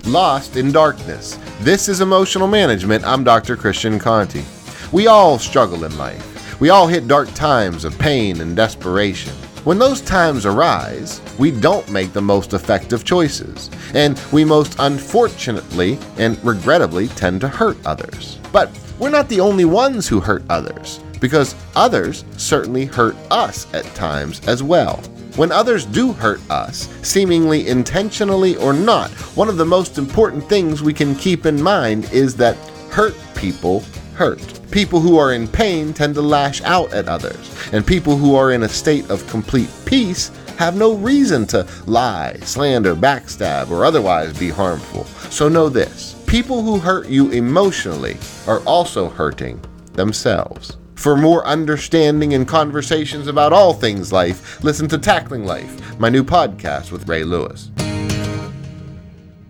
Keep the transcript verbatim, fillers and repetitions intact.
Lost in Darkness. This is Emotional Management. I'm Doctor Christian Conti. We all struggle in life. We all hit dark times of pain and desperation. When those times arise, we don't make the most effective choices, and we most unfortunately and regrettably tend to hurt others. But we're not the only ones who hurt others, because others certainly hurt us at times as well. When others do hurt us, seemingly intentionally or not, one of the most important things we can keep in mind is that hurt people hurt. People who are in pain tend to lash out at others, and people who are in a state of complete peace have no reason to lie, slander, backstab, or otherwise be harmful. So know this: people who hurt you emotionally are also hurting themselves. For more understanding and conversations about all things life, listen to Tackling Life, my new podcast with Ray Lewis.